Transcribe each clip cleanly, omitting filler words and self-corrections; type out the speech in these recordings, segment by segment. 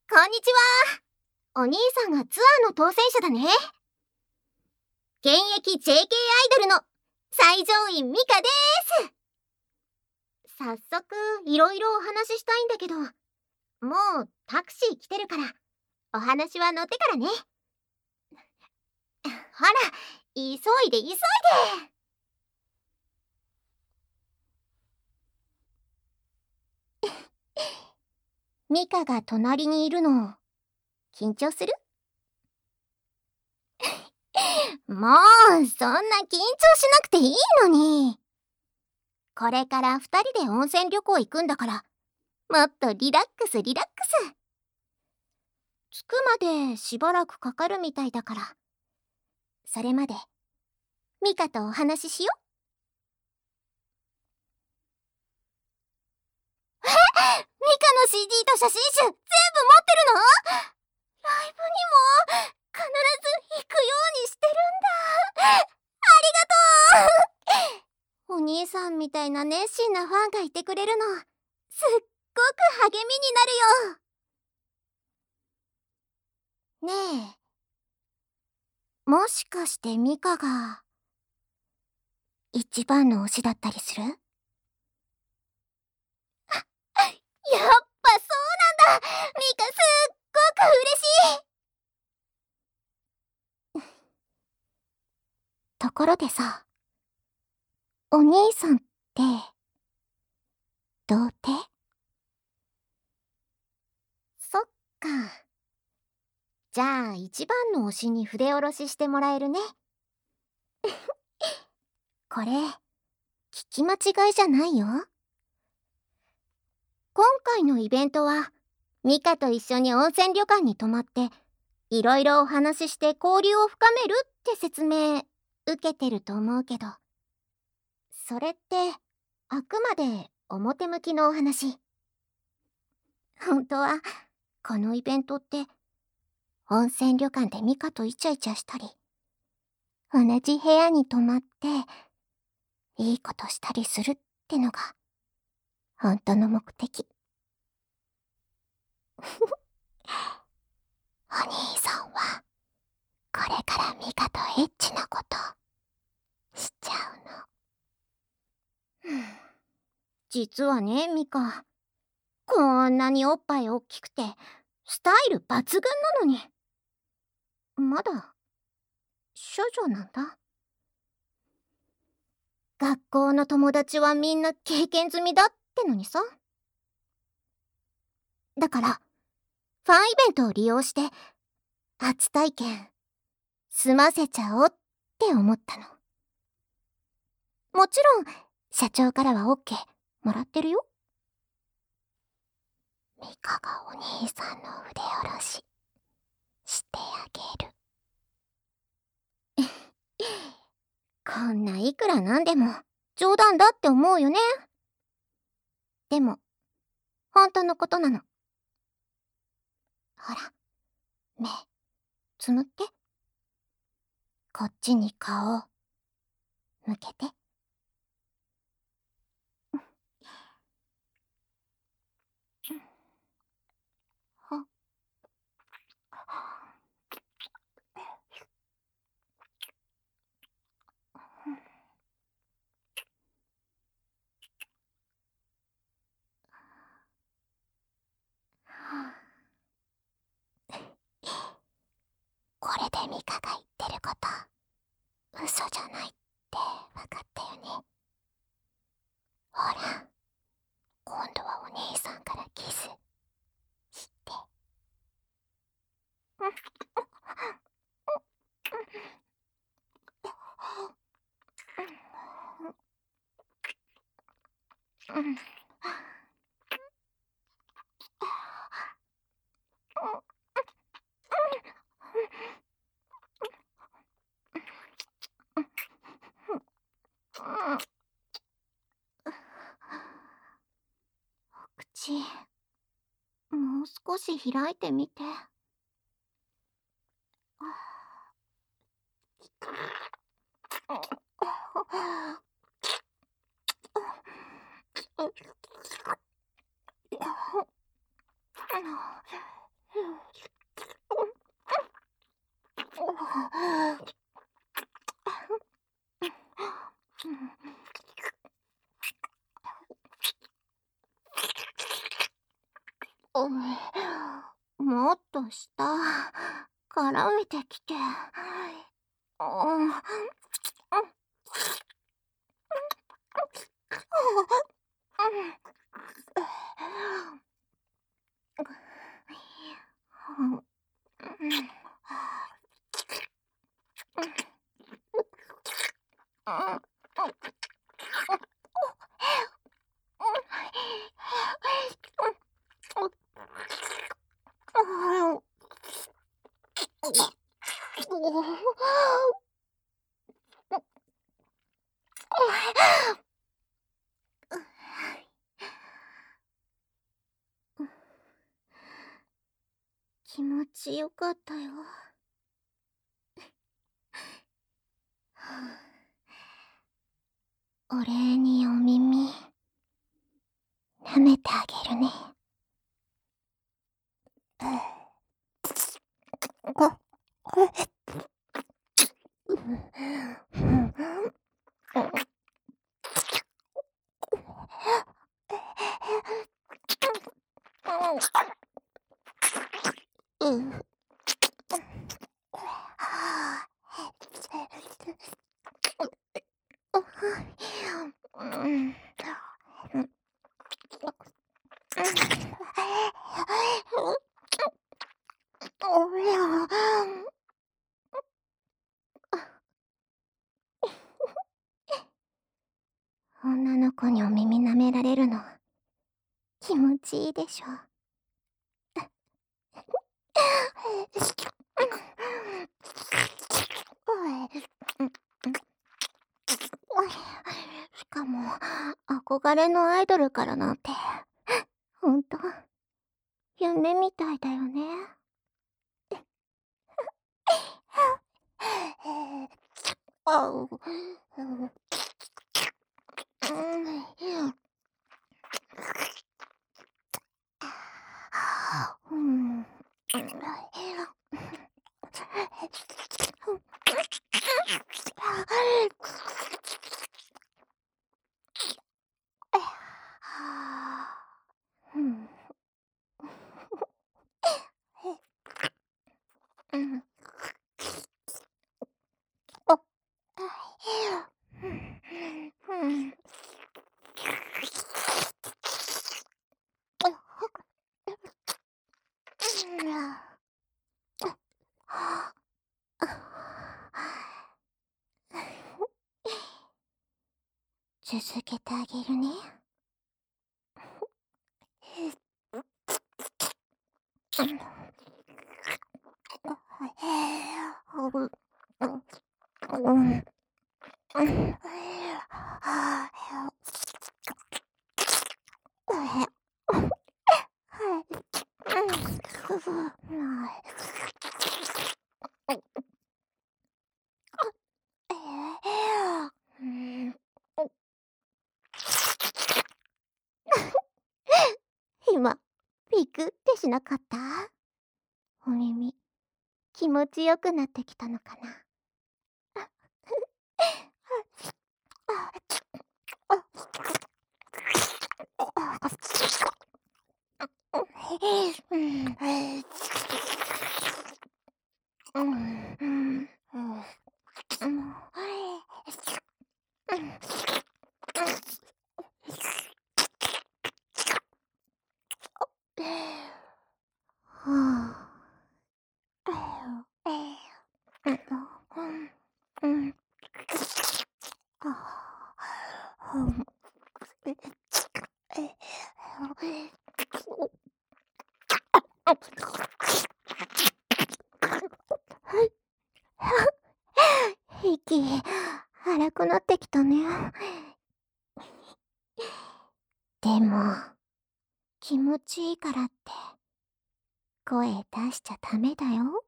こんにちは。お兄さんがツアーの当選者だね。現役 JK アイドルの最上位ミカです。早速いろいろお話ししたいんだけど、もうタクシー来てるからお話は乗ってからね。ほら、急いで急いで。ミカが隣にいるの緊張する？もうそんな緊張しなくていいのに。これから2人で温泉旅行行くんだから、もっとリラックスリラックス。着くまでしばらくかかるみたいだから、それまでミカとお話ししよう。ミカの CD と写真集全部持ってるの？ライブにも必ず行くようにしてるんだ。ありがとう。お兄さんみたいな熱心なファンがいてくれるの、すっごく励みになるよ。ねえ、もしかしてミカが一番の推しだったりする？やっぱそうなんだ。ミカすっごく嬉しい。ところでさ、お兄さんって童貞？そっか。じゃあ一番の推しに筆下ろししてもらえるね。これ聞き間違いじゃないよ。今回のイベントはミカと一緒に温泉旅館に泊まっていろいろお話しして交流を深めるって説明受けてると思うけど、それってあくまで表向きのお話。本当はこのイベントって温泉旅館でミカとイチャイチャしたり、同じ部屋に泊まっていいことしたりするってのが本当の目的。お兄さんはこれからミカとエッチなことしちゃうの。実はね、ミカ、こんなにおっぱい大きくてスタイル抜群なのにまだ処女なんだ。学校の友達はみんな経験済みだってのにさ。だからファンイベントを利用して初体験済ませちゃおうって思ったの。もちろん社長からは OK もらってるよ。ミカがお兄さんの筆下ろししてあげる。こんないくらなんでも冗談だって思うよね。でも本当のことなの。ほら、目つむって。こっちに顔向けて。これでミカが言ってること嘘じゃないって分かったよね。ほら、今度はお兄さんからキスして。お口もう少し開いてみて。 もっと下、絡めてきて。気持ちよかったよ。お礼にお耳舐めてあげるね。女の子にお耳舐められるの気持ちいいでしょ。しかも憧れのアイドルからなんてほんと夢みたいだよね。あう、うん。うん。うん。あ、うん。続けてあげるね。今ピクってしなかった？お耳気持ちよくなってきたのかな。息荒くなってきたね。でも気持ちいいからって声出しちゃダメだよ。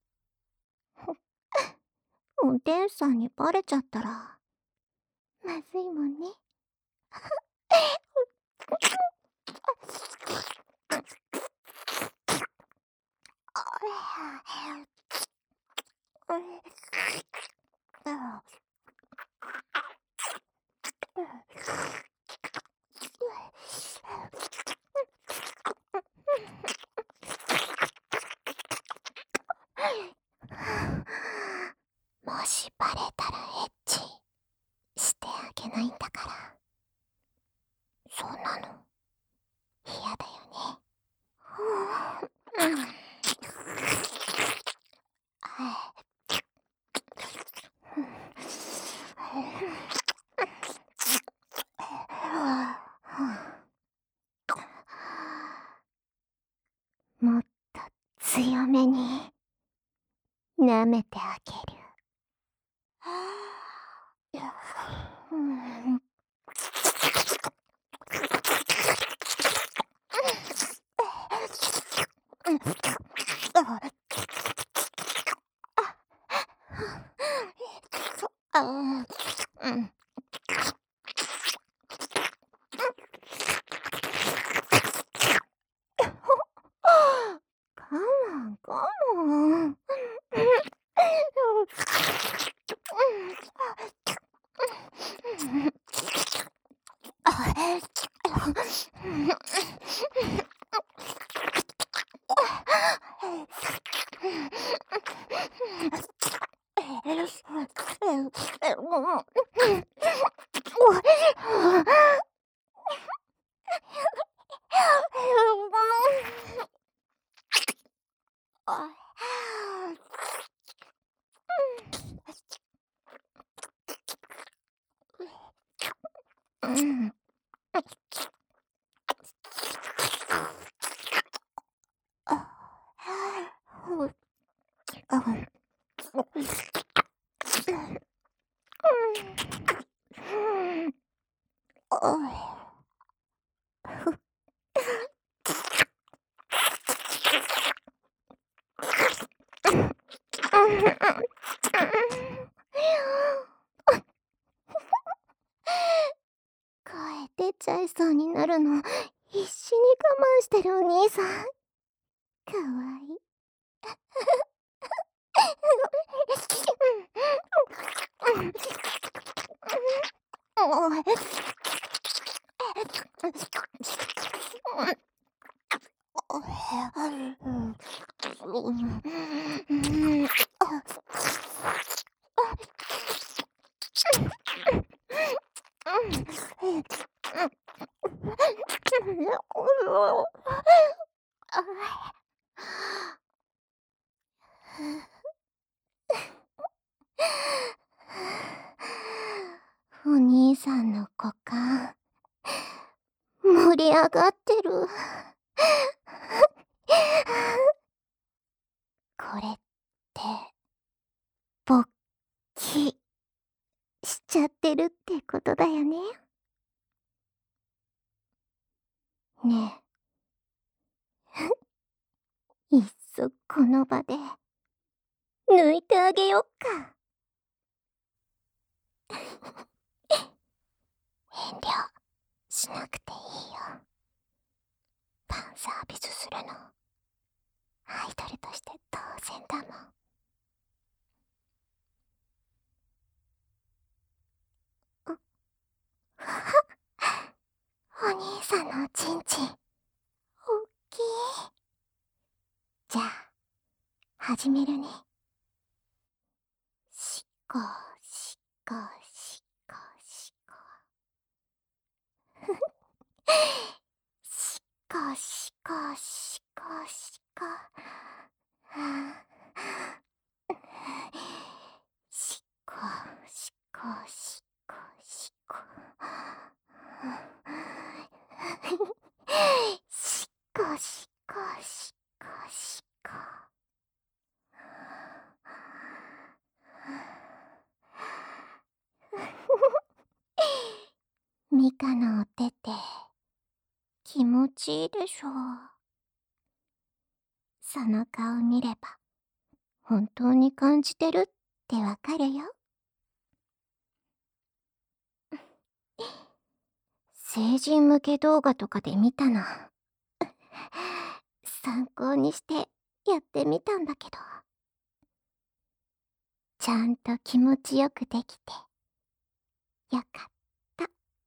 運転手さんにバレちゃったらまずいもんね。 もっと強めに舐めてあげる。うん。ああ、うん。カモン、カモン。うん。声出ちゃいそうになるの必死に我慢してるお兄さん。かわいい。お兄さんの股間盛り上がってる。これって勃起しちゃってるってことだよね。ねえ、いっそこの場で抜いてあげよっか。遠慮しなくていいよ。ファンサービスするのアイドルとして当然だもん。お兄さんのおちんちんおっきい。じゃあ始めるね。しこしこしこしこ。しこしこしこしこ。しこしこしこしこ。しこしこしこしこ。ミカのお手って気持ちいいでしょう。その顔見れば本当に感じてるってわかるよ。成人向け動画とかで見たの。参考にしてやってみたんだけど、ちゃんと気持ちよくできてよかった。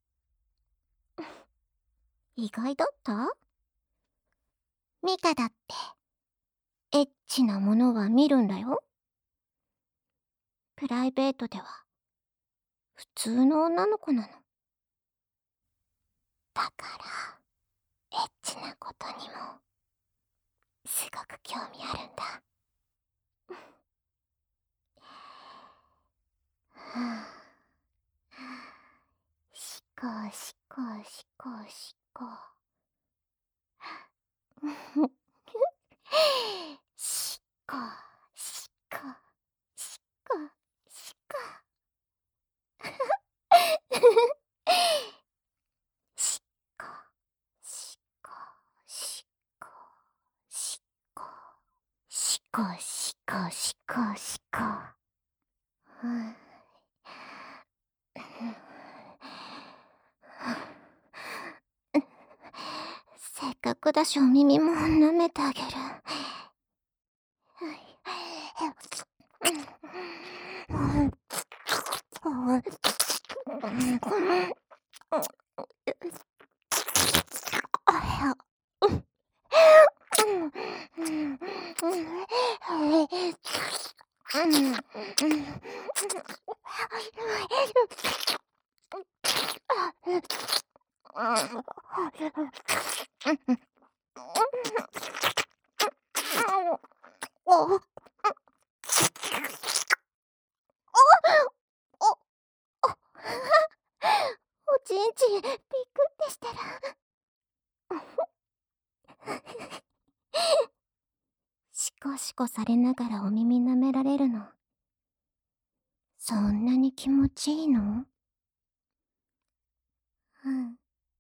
意外だった？ミカだってエッチなものは見るんだよ。プライベートでは普通の女の子なの。だからエッチなことにもすごく興味あるんだ。しこしこしこしこ。 コシコシコシコ。せっかくだしお耳も舐めてあげる。おちんちんピクってしてる。シコシコされながらお耳舐められるの、そんなに気持ちいいの？うん。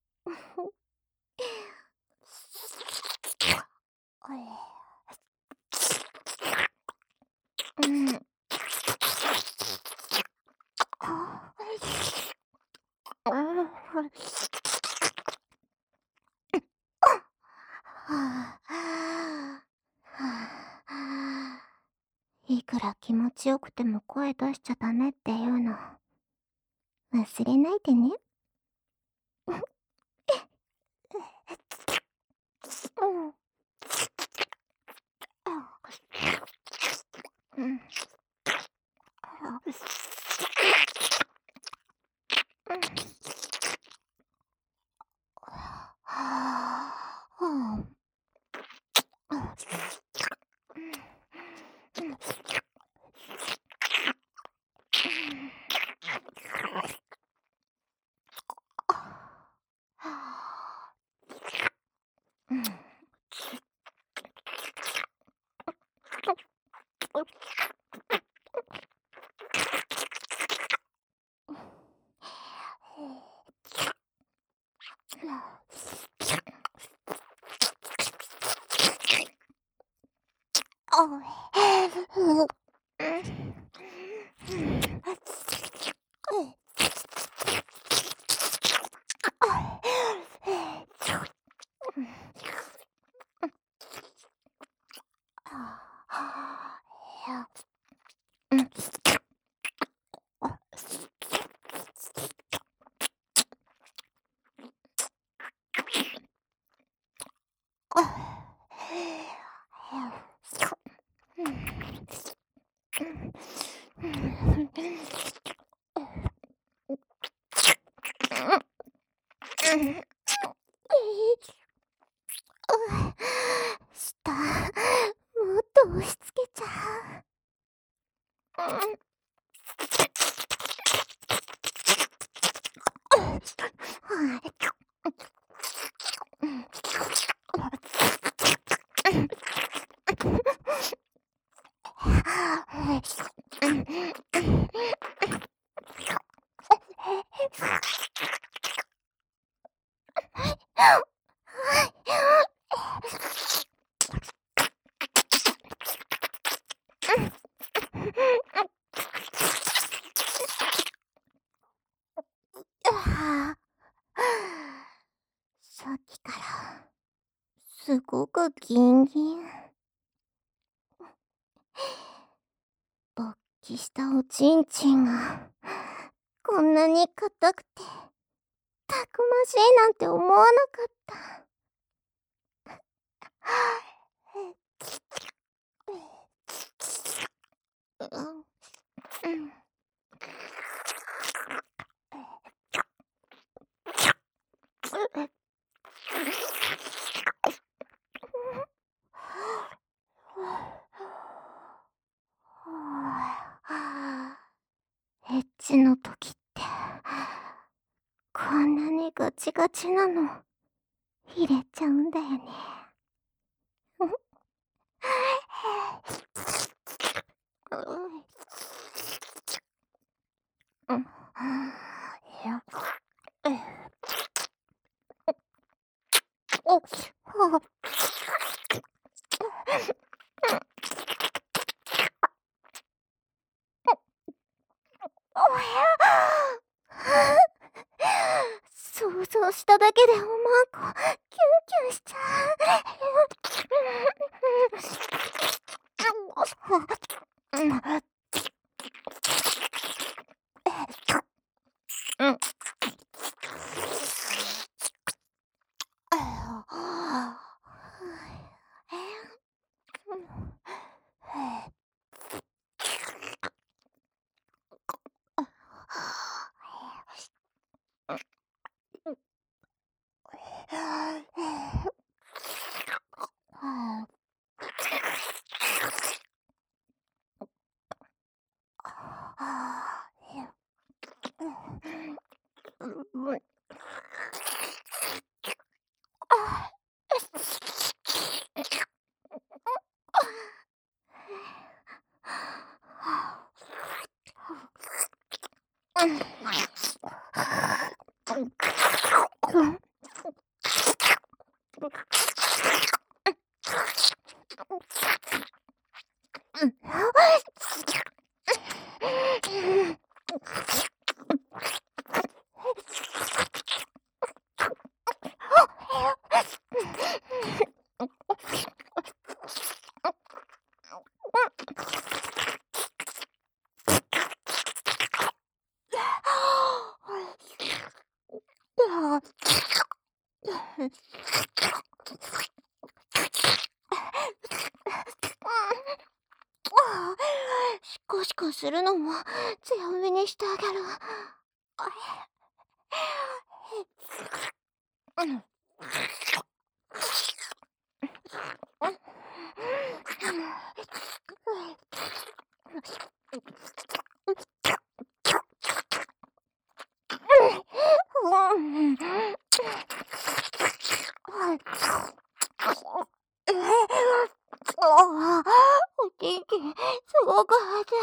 うん。いくら気持ちよくても声出しちゃダメっていうの忘れないでね。うん。下もっと押し付けちゃう。さっきからすごくギンギン。勃起したおちんちんがこんなに硬くてたくましいなんて思わなかった。うんエッチの時ってこんなにガチガチなの入れちゃうんだよね。 しただけでおまんこキュンキュンしちゃう。シコシコするのも強めにしてあげる。おちんちんすごく熱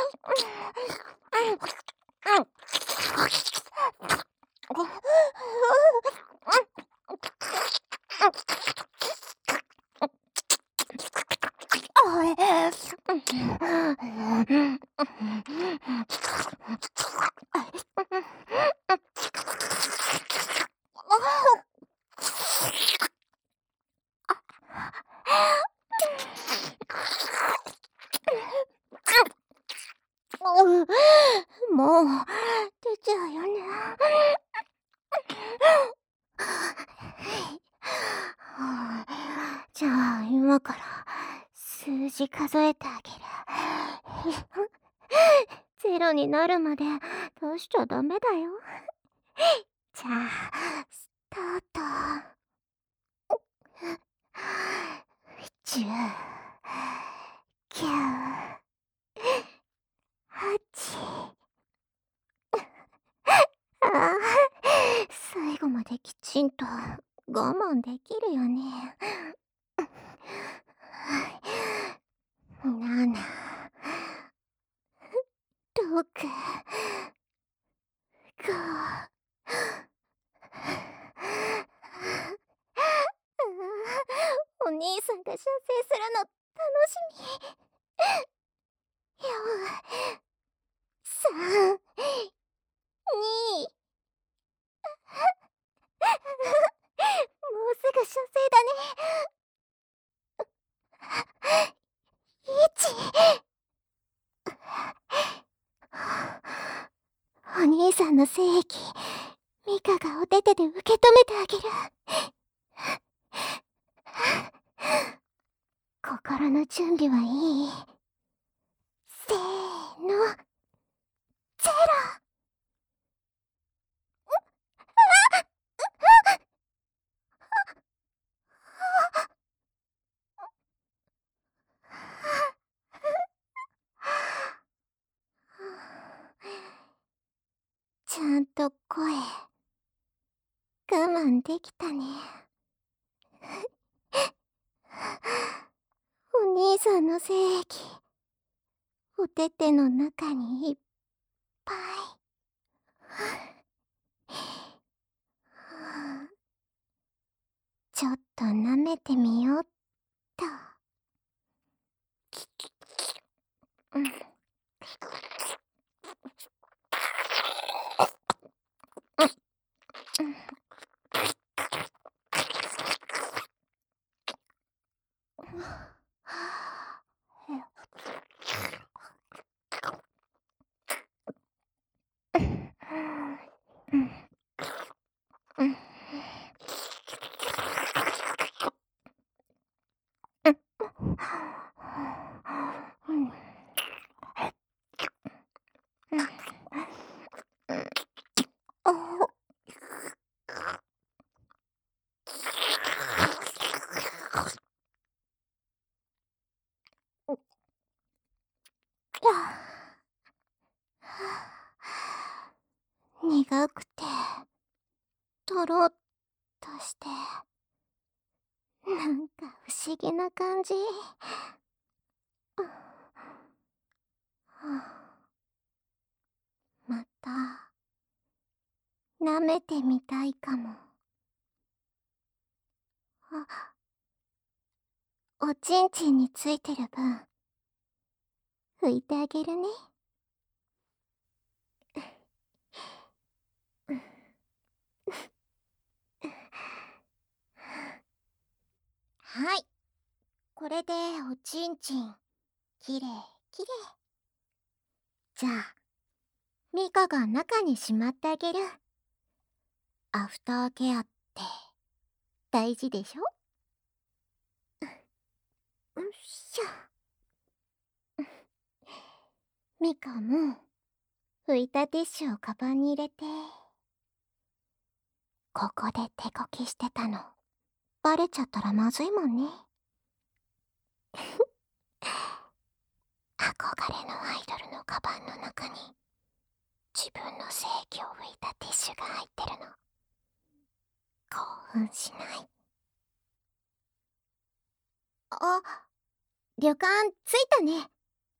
もう出ちゃうよね。じゃあ今から数字数えてあげる。ゼロになるまで出しちゃダメだよ。じゃあスタート。10、9、8。最後まできちんと我慢できるよね。7、6、5。お兄さんが射精するの楽しみ。4、3、2。もうすぐ射精だね。1。お兄さんの精液、ミカがお手手で受け止めてあげる。心の準備はいい？せーの、ゼロ。ちゃんと声、我慢できたね。お兄さんの精液、お手手の中にいっぱい。ちょっと舐めてみよっと。うん。 苦くてとろっとしてなんか不思議な感じ。また舐めてみたいかも。おちんちんについてる分拭いてあげるね。はい、これでおちんちんきれいきれい。じゃあミカが中にしまってあげる。アフターケアって大事でしょ。よっしゃ。ミカも拭いたティッシュをカバンに入れて。ここで手こきしてたのバレちゃったらまずいもんね。憧れのアイドルのカバンの中に自分の性器を拭いたティッシュが入ってるの。興奮しない？あ、旅館着いたね。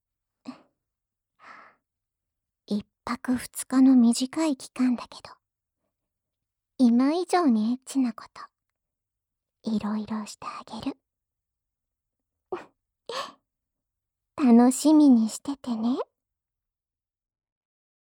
一泊二日の短い期間だけど今以上にエッチなこといろいろしてあげる。楽しみにしててね。